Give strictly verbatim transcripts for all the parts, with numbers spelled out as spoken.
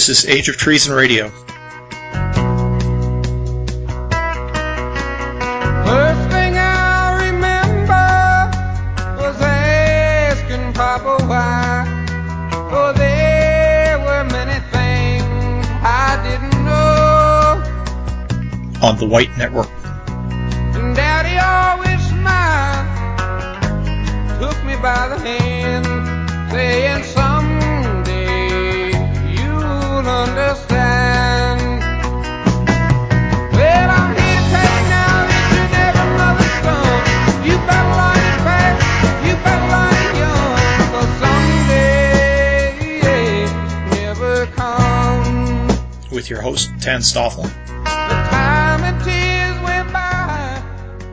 This is Age of Treason Radio. First thing I remember was asking Papa why. Oh, there were many things I didn't know. On the White Network. And Daddy always smiled, took me by the hand, saying someday you'll understand. Well, I'm here to tell you now that you're never mother's son. You better learn it fast, you better learn it young, 'cause someday never comes. With your host, Tan Stoffel. The time and tears went by.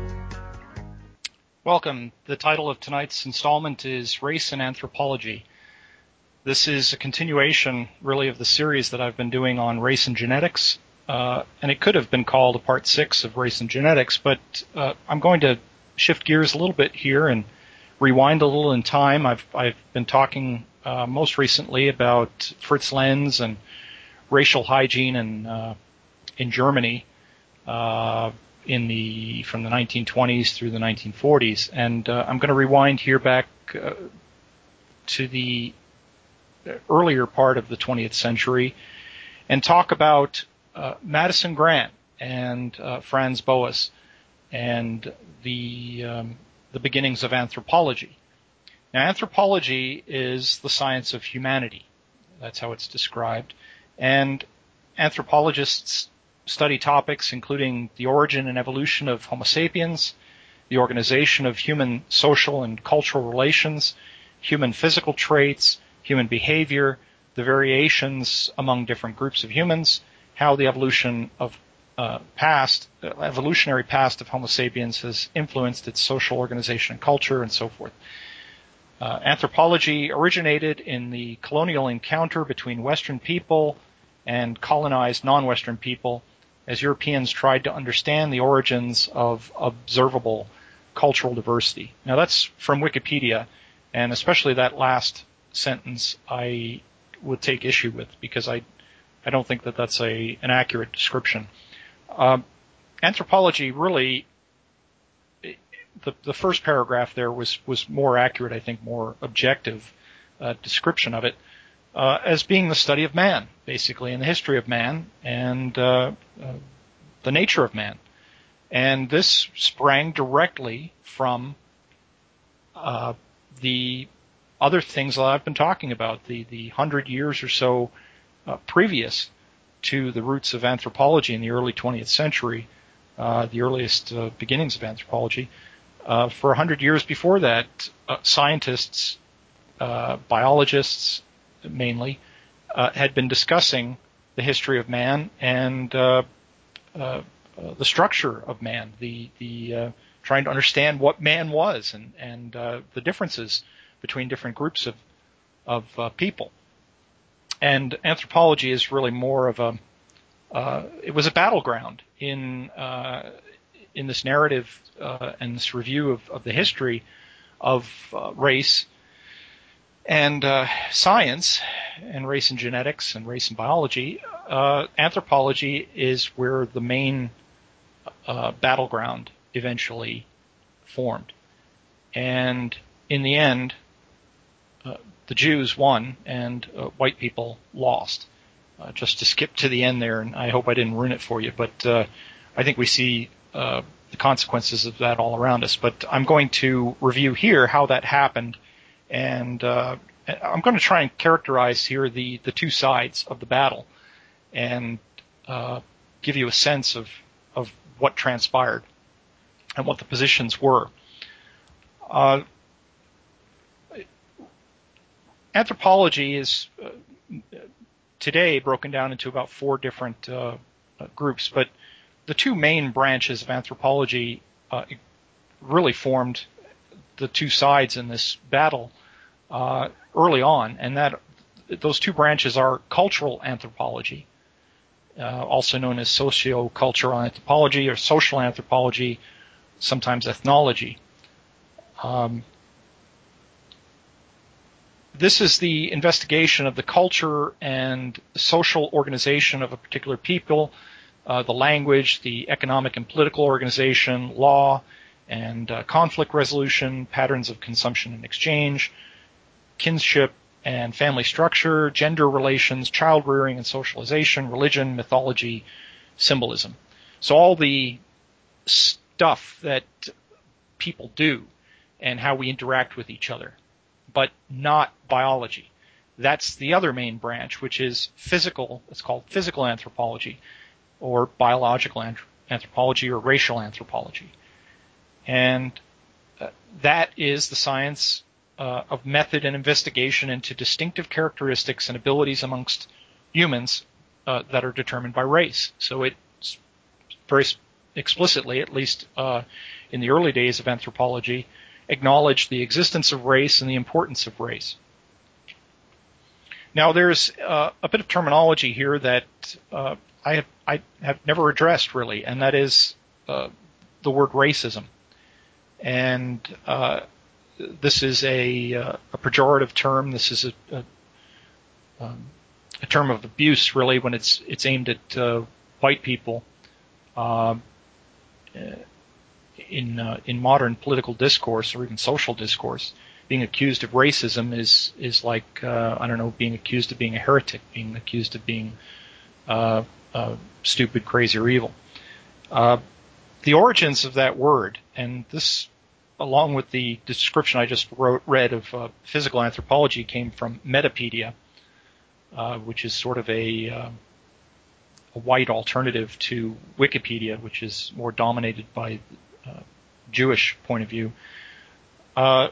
Welcome. The title of tonight's installment is Race and Anthropology. This is a continuation, really, of the series that I've been doing on race and genetics, uh, and it could have been called a part six of race and genetics, but uh, I'm going to shift gears a little bit here and rewind a little in time. I've, I've been talking uh, most recently about Fritz Lenz and racial hygiene in, uh, in Germany uh, in the from the nineteen twenties through the nineteen forties, and uh, I'm going to rewind here back uh, to the earlier part of the twentieth century and talk about uh, Madison Grant and uh, Franz Boas and the um, the beginnings of anthropology. Now, anthropology is the science of humanity. That's how it's described. And anthropologists study topics including the origin and evolution of Homo sapiens, the organization of human social and cultural relations, human physical traits, human behavior, the variations among different groups of humans, how the evolution of uh, past, uh, evolutionary past of Homo sapiens has influenced its social organization and culture, and so forth. Uh, anthropology originated in the colonial encounter between Western people and colonized non-Western people as Europeans tried to understand the origins of observable cultural diversity. Now, that's from Wikipedia, and especially that last sentence I would take issue with because I I don't think that that's a an accurate description. Um, anthropology really, the the first paragraph there was was more accurate, I think, more objective uh, description of it uh, as being the study of man, basically, and the history of man and uh, uh, the nature of man. And this sprang directly from uh, the other things that I've been talking about, the, the hundred years or so uh, previous to the roots of anthropology in the early twentieth century, uh, the earliest uh, beginnings of anthropology. Uh, for a hundred years before that, uh, scientists, uh, biologists mainly, uh, had been discussing the history of man and uh, uh, uh, the structure of man, the the uh, trying to understand what man was and and uh, the differences between different groups of of uh, people. And anthropology is really more of a uh, it was a battleground in uh, in this narrative uh, and this review of, of the history of uh, race and uh, science and race and genetics and race and biology. Uh, anthropology is where the main uh, battleground eventually formed, and in the end, Uh, the Jews won and uh, white people lost. Uh, just to skip to the end there, and I hope I didn't ruin it for you, but uh, I think we see uh, the consequences of that all around us. But I'm going to review here how that happened, and uh, I'm going to try and characterize here the, the two sides of the battle and uh, give you a sense of, of what transpired and what the positions were. Uh, Anthropology is uh, today broken down into about four different uh, groups, but the two main branches of anthropology uh, really formed the two sides in this battle uh, early on, and that those two branches are cultural anthropology, uh, also known as socio-cultural anthropology or social anthropology, sometimes ethnology. Um, this is the investigation of the culture and social organization of a particular people, uh, the language, the economic and political organization, law, and uh, conflict resolution, patterns of consumption and exchange, kinship and family structure, gender relations, child rearing and socialization, religion, mythology, symbolism. So all the stuff that people do and how we interact with each other, but not biology. That's the other main branch, which is physical. It's called physical anthropology, or biological anthropology, or racial anthropology. And uh, that is the science uh, of method and investigation into distinctive characteristics and abilities amongst humans uh, that are determined by race. So it's very explicitly, at least uh, in the early days of anthropology, acknowledged the existence of race and the importance of race. Now, there's uh, a bit of terminology here that uh, I have I have never addressed really, and that is uh, the word racism. And uh, this is a, uh, a pejorative term. This is a, a, um, a term of abuse, really, when it's it's aimed at uh, white people. Uh, in uh, in modern political discourse or even social discourse, being accused of racism is is like uh, I don't know, being accused of being a heretic, being accused of being uh, uh, stupid, crazy, or evil. Uh, the origins of that word, and this, along with the description I just wrote, read of uh, physical anthropology, came from Metapedia, uh, which is sort of a, uh, a white alternative to Wikipedia, which is more dominated by uh, Jewish point of view. Uh,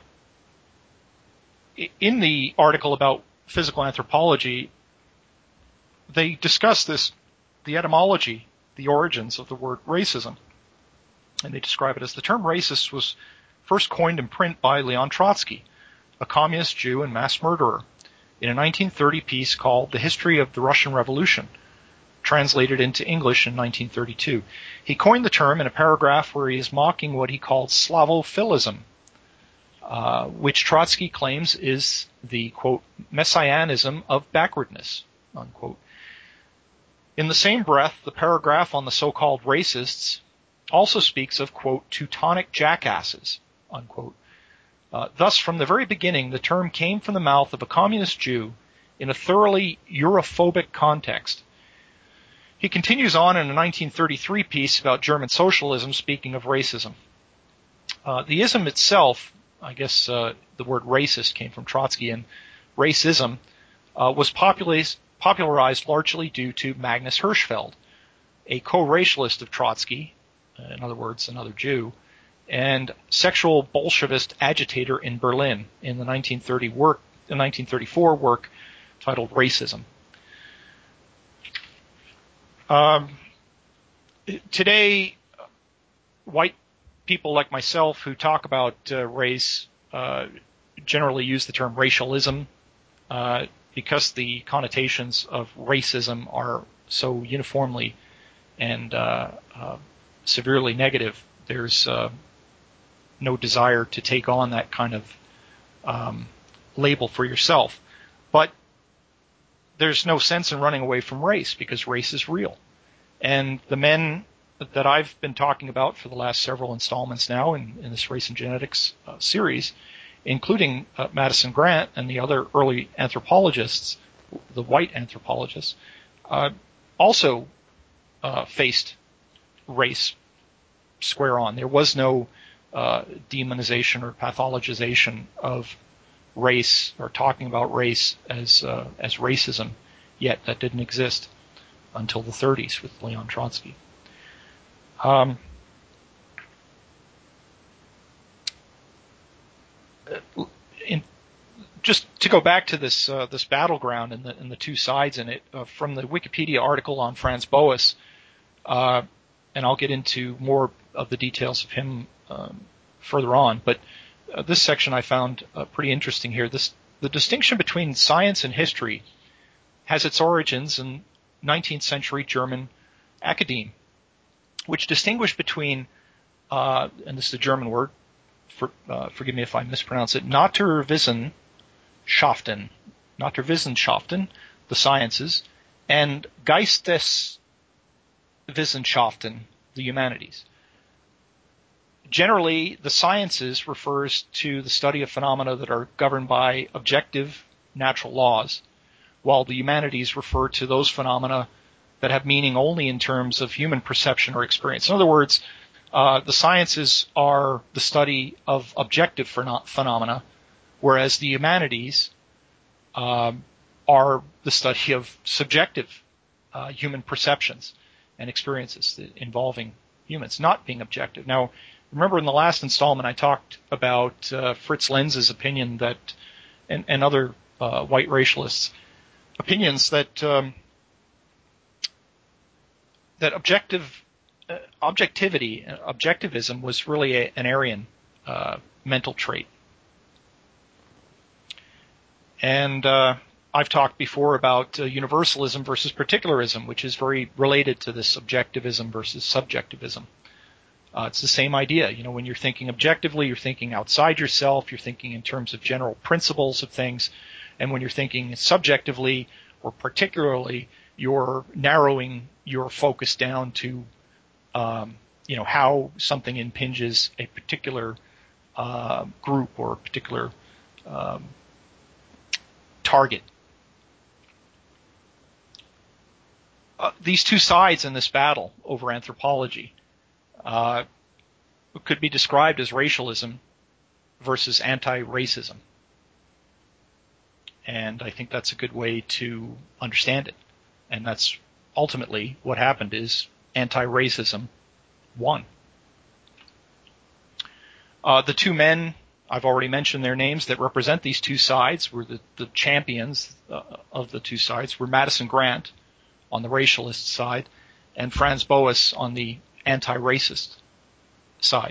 in the article about physical anthropology, they discuss this, the etymology, the origins of the word racism. And they describe it as the term racist was first coined in print by Leon Trotsky, a communist Jew and mass murderer, in a nineteen thirty piece called The History of the Russian Revolution, translated into English in nineteen thirty-two. He coined the term in a paragraph where he is mocking what he called Slavophilism, uh, which Trotsky claims is the, quote, messianism of backwardness, unquote. In the same breath, the paragraph on the so-called racists also speaks of, quote, Teutonic jackasses, unquote. Uh, thus, from the very beginning, the term came from the mouth of a communist Jew in a thoroughly Europhobic context. He continues on in a nineteen thirty-three piece about German socialism, speaking of racism. Uh, the ism itself, I guess uh, the word racist came from Trotsky, and racism uh, was popularized, popularized largely due to Magnus Hirschfeld, a co-racialist of Trotsky, in other words, another Jew, and sexual Bolshevist agitator in Berlin in the nineteen thirty work, the nineteen thirty-four work titled Racism. Um, today, white people like myself who talk about uh, race uh, generally use the term racialism uh, because the connotations of racism are so uniformly and uh, uh, severely negative. There's uh, no desire to take on that kind of um, label for yourself. But there's no sense in running away from race because race is real. And the men that I've been talking about for the last several installments now in, in this Race and Genetics uh, series, including uh, Madison Grant and the other early anthropologists, the white anthropologists, uh, also uh, faced race square on. There was no uh, demonization or pathologization of race or talking about race as uh, as racism yet. That didn't exist until the thirties with Leon Trotsky. Um, in, just to go back to this uh, this battleground and the, and the two sides in it, uh, from the Wikipedia article on Franz Boas, uh, and I'll get into more of the details of him um, further on, but uh, this section I found uh, pretty interesting here. This, the distinction between science and history has its origins in nineteenth century German academe, which distinguished between, uh, and this is a German word, for, uh, forgive me if I mispronounce it, Naturwissen Naturwissenschaften, Naturwissenschaften, the sciences, and Geisteswissenschaften, the humanities. Generally, the sciences refers to the study of phenomena that are governed by objective natural laws, while the humanities refer to those phenomena that have meaning only in terms of human perception or experience. In other words, uh, the sciences are the study of objective phenomena, whereas the humanities um, are the study of subjective uh, human perceptions and experiences involving humans, not being objective. Now, remember in the last installment I talked about uh, Fritz Lenz's opinion that, and, and other uh, white racialists' opinions that um, that objective uh, objectivity, uh, objectivism was really a, an Aryan uh, mental trait. And uh, I've talked before about uh, universalism versus particularism, which is very related to this objectivism versus subjectivism. Uh, it's the same idea. You know, when you're thinking objectively, you're thinking outside yourself, you're thinking in terms of general principles of things, and when you're thinking subjectively or particularly, you're narrowing your focus down to, um, you know, how something impinges a particular uh, group or a particular um, target. Uh, these two sides in this battle over anthropology uh, could be described as racialism versus anti-racism. And I think that's a good way to understand it. And that's ultimately what happened is anti-racism won. Uh, the two men, I've already mentioned their names, that represent these two sides, were the, the champions uh, of the two sides, were Madison Grant on the racialist side and Franz Boas on the anti-racist side.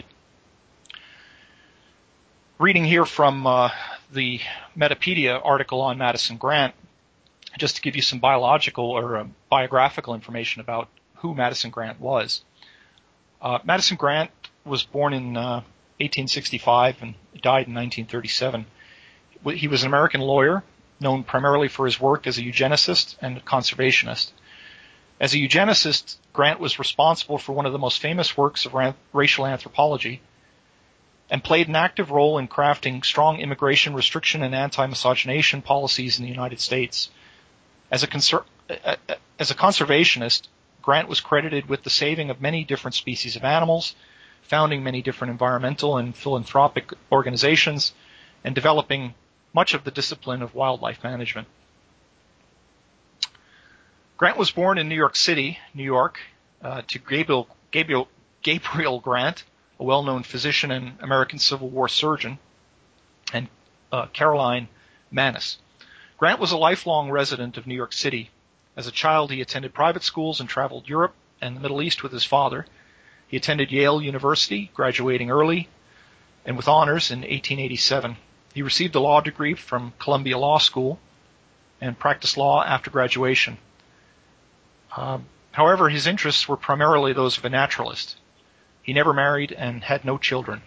Reading here from uh, the Metapedia article on Madison Grant, just to give you some biological or uh, biographical information about who Madison Grant was. Uh, Madison Grant was born in uh, eighteen sixty-five and died in nineteen thirty-seven. He was an American lawyer, known primarily for his work as a eugenicist and a conservationist. As a eugenicist, Grant was responsible for one of the most famous works of ran- racial anthropology and played an active role in crafting strong immigration restriction and anti-miscegenation policies in the United States. As a, conser- as a conservationist, Grant was credited with the saving of many different species of animals, founding many different environmental and philanthropic organizations, and developing much of the discipline of wildlife management. Grant was born in New York City, New York, uh, to Gabriel, Gabriel, Gabriel Grant, a well-known physician and American Civil War surgeon, and uh, Caroline Manis. Grant was a lifelong resident of New York City. As a child, he attended private schools and traveled Europe and the Middle East with his father. He attended Yale University, graduating early and with honors in eighteen eighty-seven. He received a law degree from Columbia Law School and practiced law after graduation. Um, however, his interests were primarily those of a naturalist. He never married and had no children.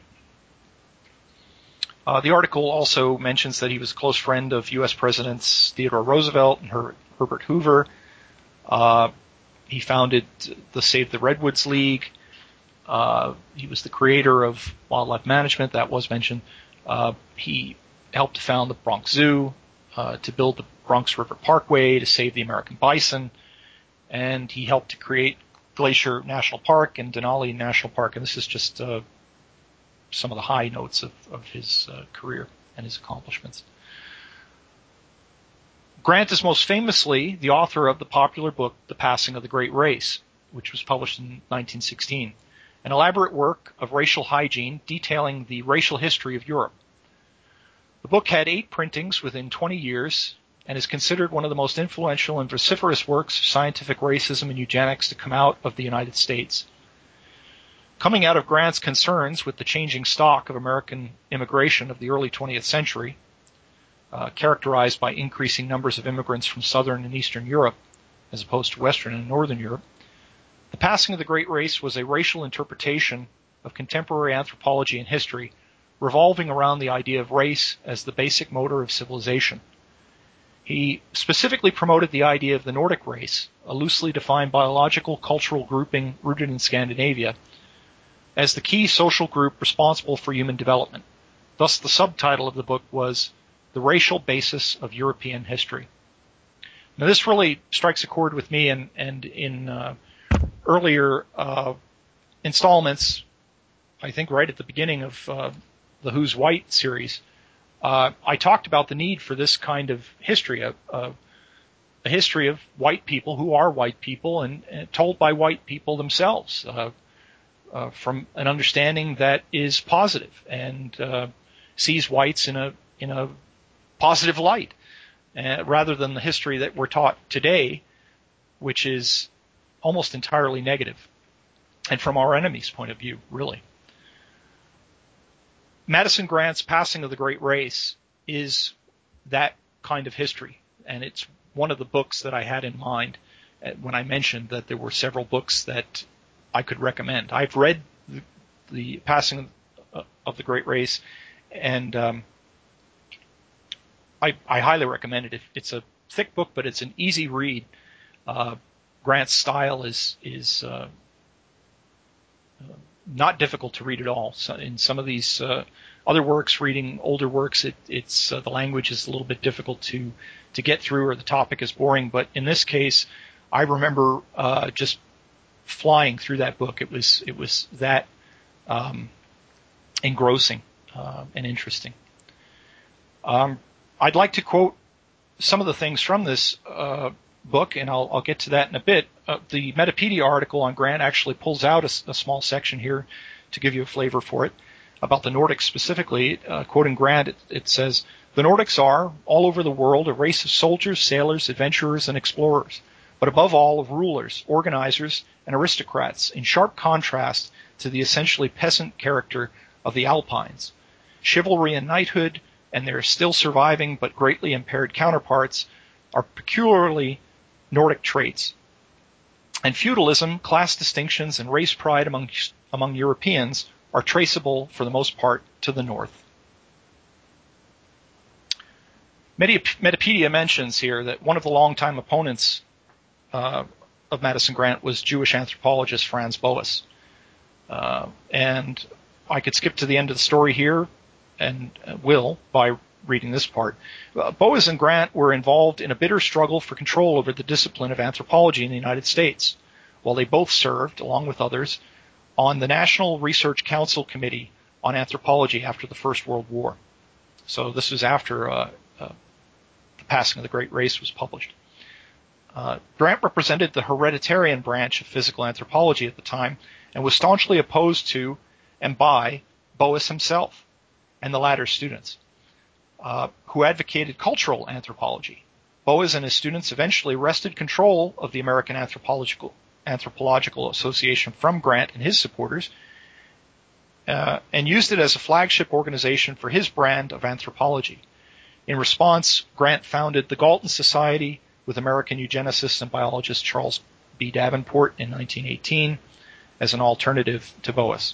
Uh, the article also mentions that he was a close friend of U S Presidents Theodore Roosevelt and Her- Herbert Hoover. Uh, he founded the Save the Redwoods League. Uh, he was the creator of wildlife management, that was mentioned. Uh, he helped to found the Bronx Zoo, uh, to build the Bronx River Parkway, to save the American bison, and he helped to create Glacier National Park and Denali National Park, and this is just uh, some of the high notes of, of his uh, career and his accomplishments. Grant is most famously the author of the popular book, The Passing of the Great Race, which was published in nineteen sixteen, an elaborate work of racial hygiene detailing the racial history of Europe. The book had eight printings within twenty years and is considered one of the most influential and vociferous works of scientific racism and eugenics to come out of the United States. Coming out of Grant's concerns with the changing stock of American immigration of the early twentieth century, uh, characterized by increasing numbers of immigrants from Southern and Eastern Europe, as opposed to Western and Northern Europe, The Passing of the Great Race was a racial interpretation of contemporary anthropology and history, revolving around the idea of race as the basic motor of civilization. He specifically promoted the idea of the Nordic race, a loosely defined biological cultural grouping rooted in Scandinavia, as the key social group responsible for human development. Thus, the subtitle of the book was The Racial Basis of European History. Now, this really strikes a chord with me, and, and in uh, earlier uh, installments, I think right at the beginning of uh, the Who's White series, uh, I talked about the need for this kind of history, a, a, a history of white people who are white people and, and told by white people themselves, uh, uh, from an understanding that is positive and uh, sees whites in a in a positive light, uh, rather than the history that we're taught today, which is almost entirely negative, and from our enemies' point of view, really. Madison Grant's Passing of the Great Race is that kind of history, and it's one of the books that I had in mind when I mentioned that there were several books that I could recommend. I've read the, the Passing of the Great Race, and um, I, I highly recommend it. It's a thick book, but it's an easy read. Uh, Grant's style is is uh, not difficult to read at all. So in some of these uh, other works, reading older works, it, it's uh, the language is a little bit difficult to to get through, or the topic is boring. But in this case, I remember uh, just flying through that book. It was it was that um, engrossing uh, and interesting. Um, I'd like to quote some of the things from this uh, book, and I'll, I'll get to that in a bit. Uh, the Metapedia article on Grant actually pulls out a, a small section here to give you a flavor for it about the Nordics specifically. Uh, quoting Grant, it, it says, "The Nordics are, all over the world, a race of soldiers, sailors, adventurers, and explorers, but above all of rulers, organizers, and aristocrats, in sharp contrast to the essentially peasant character of the Alpines. Chivalry and knighthood, and their still surviving but greatly impaired counterparts, are peculiarly Nordic traits. And feudalism, class distinctions, and race pride among among Europeans are traceable, for the most part, to the north." Metapedia mentions here that one of the longtime opponents uh, of Madison Grant was Jewish anthropologist Franz Boas. Uh, and I could skip to the end of the story here, and will by reading this part. Uh, Boas and Grant were involved in a bitter struggle for control over the discipline of anthropology in the United States, while they both served, along with others, on the National Research Council Committee on Anthropology after the First World War. So this was after uh, uh, The Passing of the Great Race was published. Uh, Grant represented the hereditarian branch of physical anthropology at the time and was staunchly opposed to and by Boas himself and the latter's students, uh, who advocated cultural anthropology. Boas and his students eventually wrested control of the American Anthropological, Anthropological Association from Grant and his supporters, uh, and used it as a flagship organization for his brand of anthropology. In response, Grant founded the Galton Society with American eugenicist and biologist Charles B. Davenport in nineteen eighteen as an alternative to Boas.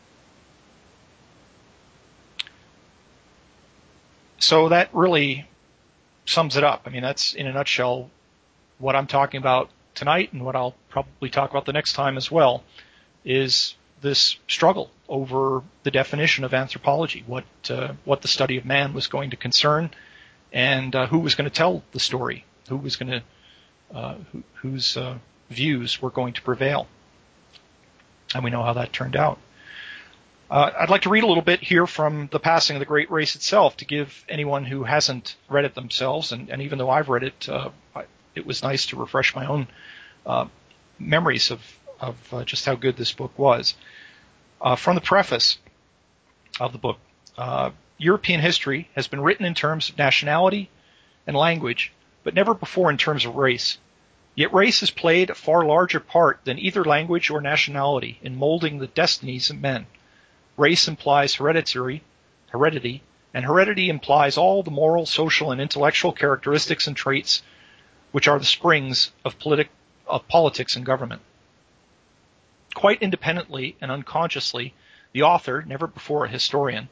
So that really sums it up. I mean, that's in a nutshell what I'm talking about tonight, and what I'll probably talk about the next time as well, is this struggle over the definition of anthropology, what uh, what the study of man was going to concern, and uh, who was going to tell the story, who was going to, uh, who, whose uh, views were going to prevail. And we know how that turned out. Uh, I'd like to read a little bit here from The Passing of the Great Race itself to give anyone who hasn't read it themselves, and, and even though I've read it, uh, I, it was nice to refresh my own uh, memories of, of uh, just how good this book was. Uh, from the preface of the book, uh, European history has been written in terms of nationality and language, but never before in terms of race. Yet race has played a far larger part than either language or nationality in molding the destinies of men. Race implies hereditary, heredity, and heredity implies all the moral, social, and intellectual characteristics and traits which are the springs of, politi- of politics and government. Quite independently and unconsciously, the author, never before a historian,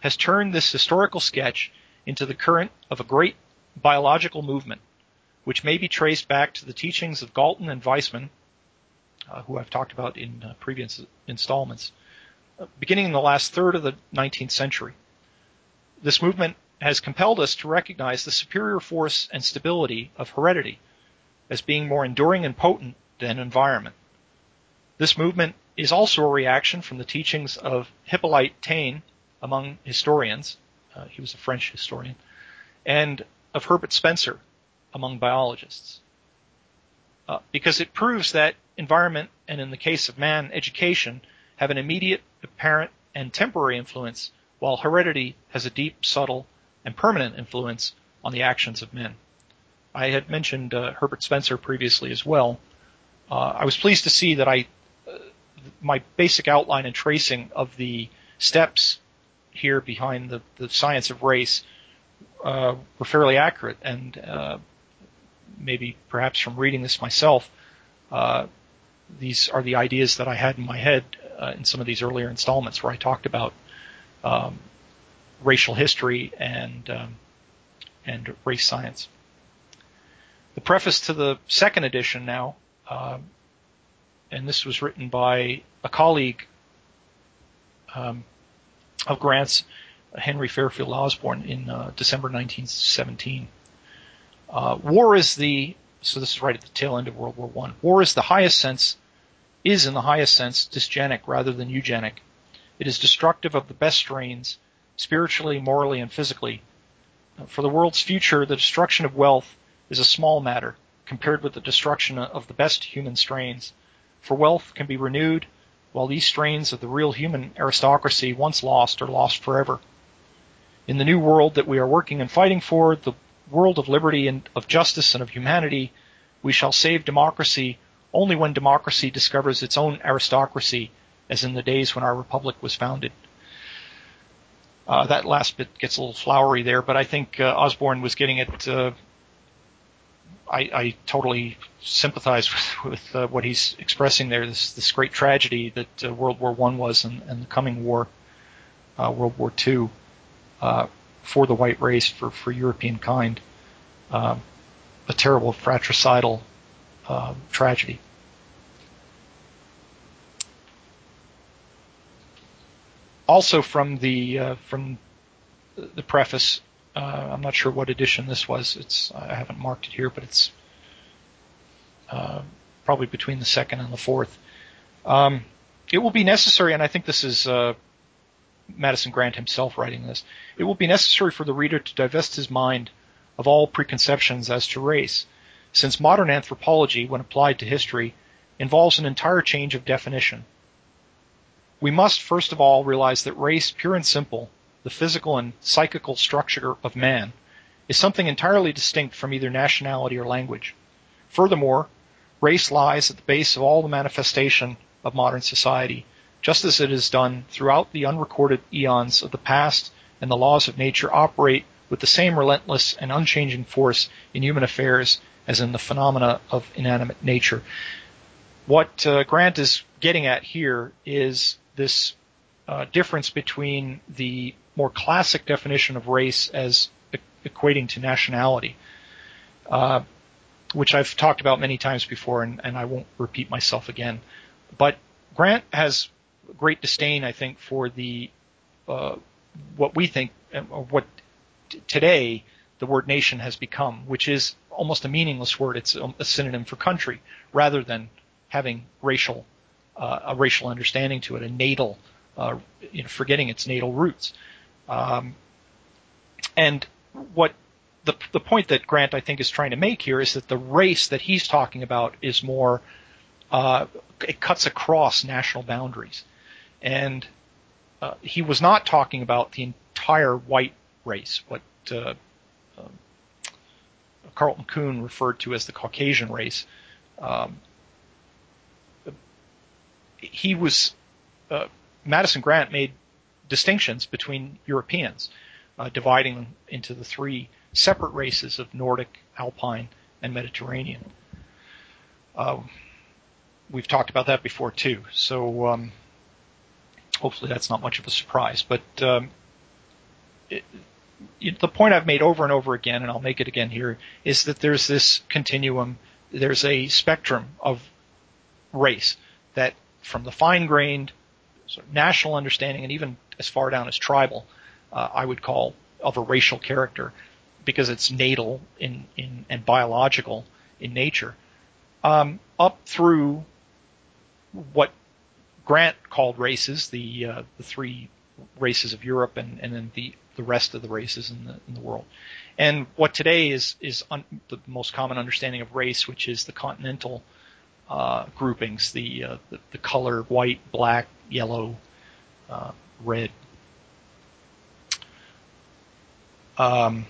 has turned this historical sketch into the current of a great biological movement, which may be traced back to the teachings of Galton and Weissman, uh, who I've talked about in uh, previous installments, uh, beginning in the last third of the nineteenth century. This movement has compelled us to recognize the superior force and stability of heredity as being more enduring and potent than environment. This movement is also a reaction from the teachings of Hippolyte Taine among historians, uh, he was a French historian, and of Herbert Spencer among biologists, uh, because it proves that environment, and in the case of man, education, have an immediate, apparent, and temporary influence, while heredity has a deep, subtle, and permanent influence on the actions of men. I had mentioned uh, Herbert Spencer previously as well. Uh, I was pleased to see that I, uh, my basic outline and tracing of the steps here behind the, the science of race uh, were fairly accurate, and uh, maybe perhaps from reading this myself, uh, these are the ideas that I had in my head uh, in some of these earlier installments where I talked about um, racial history and um, and race science. The preface to the second edition now, uh, and this was written by a colleague um, of Grant's, Henry Fairfield Osborn, in uh, December nineteen seventeen. Uh, war is the, so this is right at the tail end of World War One. War is the highest sense, is in the highest sense dysgenic rather than eugenic. It is destructive of the best strains, spiritually, morally, and physically. For the world's future, the destruction of wealth is a small matter compared with the destruction of the best human strains. For wealth can be renewed, while these strains of the real human aristocracy, once lost, are lost forever. In the new world that we are working and fighting for, the world of liberty and of justice and of humanity, we shall save democracy only when democracy discovers its own aristocracy, as in the days when our republic was founded. Uh, that last bit gets a little flowery there, but I think uh, Osborn was getting it. Uh, I, I totally sympathize with, with uh, what he's expressing there. This this great tragedy that uh, World War One was, and, and the coming war, uh, World War Two, uh, for the white race, for for European kind, uh, a terrible fratricidal uh, tragedy. Also from the uh, from the preface, uh, I'm not sure what edition this was. It's I haven't marked it here, but it's uh, probably between the second and the fourth. Um, it will be necessary, and I think this is uh, Madison Grant himself writing this. It will be necessary for the reader to divest his mind of all preconceptions as to race, since modern anthropology, when applied to history, involves an entire change of definition. We must, first of all, realize that race, pure and simple, the physical and psychical structure of man, is something entirely distinct from either nationality or language. Furthermore, race lies at the base of all the manifestation of modern society, just as it has done throughout the unrecorded eons of the past, and the laws of nature operate with the same relentless and unchanging force in human affairs as in the phenomena of inanimate nature. What uh, Grant is getting at here is this uh, difference between the more classic definition of race as e- equating to nationality, uh, which I've talked about many times before, and, and I won't repeat myself again. But Grant has great disdain, I think, for the uh, what we think, or what t- today the word nation has become, which is almost a meaningless word. It's a, a synonym for country, rather than having racial uh, a racial understanding to it, a natal, uh, you know, forgetting its natal roots. Um, and what the the point that Grant, I think, is trying to make here is that the race that he's talking about is more, uh, it cuts across national boundaries. And uh, he was not talking about the entire white race, what uh, uh, Carlton Kuhn referred to as the Caucasian race. Um, he was, uh, Madison Grant made distinctions between Europeans, uh, dividing them into the three separate races of Nordic, Alpine, and Mediterranean. Uh, we've talked about that before too, so um, hopefully that's not much of a surprise. But um, it, it, the point I've made over and over again, and I'll make it again here, is that there's this continuum, there's a spectrum of race that from the fine-grained sort of national understanding and even as far down as tribal, uh, I would call of a racial character because it's natal in, in and biological in nature, um, up through what Grant called races, the uh, the three races of Europe and, and then the, the rest of the races in the in the world. And what today is is un, the most common understanding of race, which is the continental uh, groupings, the, uh, the the color white, black, yellow, uh, red. Um,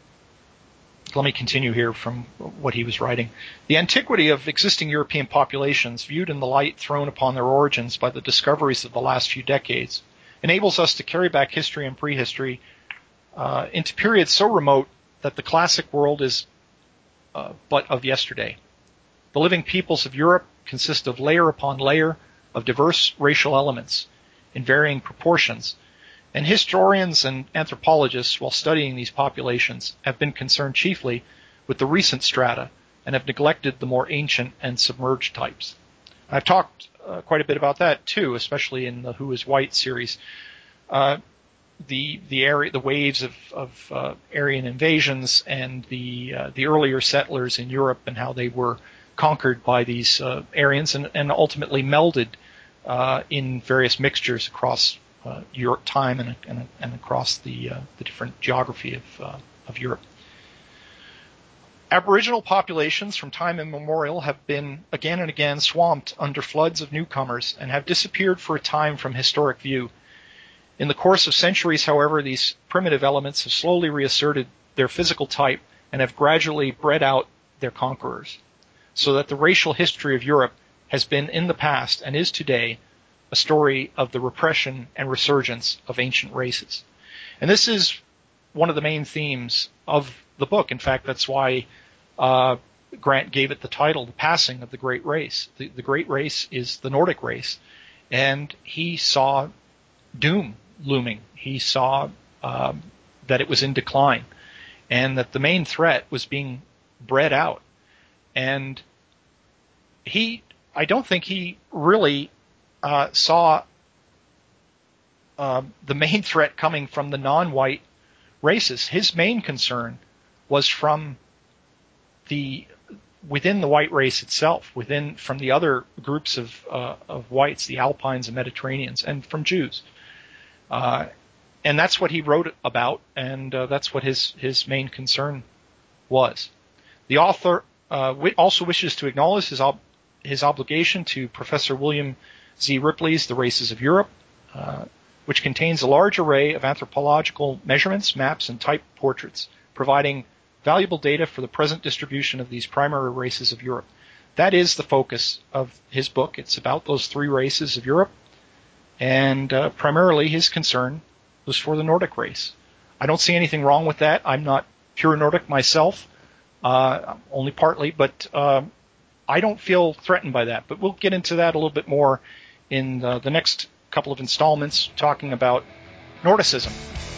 let me continue here from what he was writing. The antiquity of existing European populations, viewed in the light thrown upon their origins by the discoveries of the last few decades, enables us to carry back history and prehistory uh, into periods so remote that the classic world is uh, but of yesterday. The living peoples of Europe consist of layer upon layer of diverse racial elements in varying proportions, and historians and anthropologists, while studying these populations, have been concerned chiefly with the recent strata and have neglected the more ancient and submerged types. I've talked uh, quite a bit about that too, especially in the Who is White series. Uh, the the area, the waves of, of uh, Aryan invasions and the uh, the earlier settlers in Europe and how they were conquered by these uh, Aryans and, and ultimately melded uh, in various mixtures across Uh, Europe, time and, and, and across the uh, the different geography of uh, of Europe. Aboriginal populations from time immemorial have been again and again swamped under floods of newcomers and have disappeared for a time from historic view. In the course of centuries, however, these primitive elements have slowly reasserted their physical type and have gradually bred out their conquerors, so that the racial history of Europe has been in the past and is today a story of the repression and resurgence of ancient races. And this is one of the main themes of the book. In fact, that's why uh, Grant gave it the title, The Passing of the Great Race. The, the Great Race is the Nordic race. And he saw doom looming. He saw um, that it was in decline and that the main threat was being bred out. And he, I don't think he really Uh, saw uh, the main threat coming from the non-white races. His main concern was from the within the white race itself, within from the other groups of uh, of whites, the Alpines and Mediterraneans, and from Jews. Uh, and that's what he wrote about, and uh, that's what his his main concern was. The author uh, also wishes to acknowledge his ob- his obligation to Professor William Z. Ripley's The Races of Europe, uh, which contains a large array of anthropological measurements, maps, and type portraits, providing valuable data for the present distribution of these primary races of Europe. That is the focus of his book. It's about those three races of Europe, and uh, primarily his concern was for the Nordic race. I don't see anything wrong with that. I'm not pure Nordic myself, uh, only partly, but uh, I don't feel threatened by that. But we'll get into that a little bit more in the, the next couple of installments, talking about Nordicism.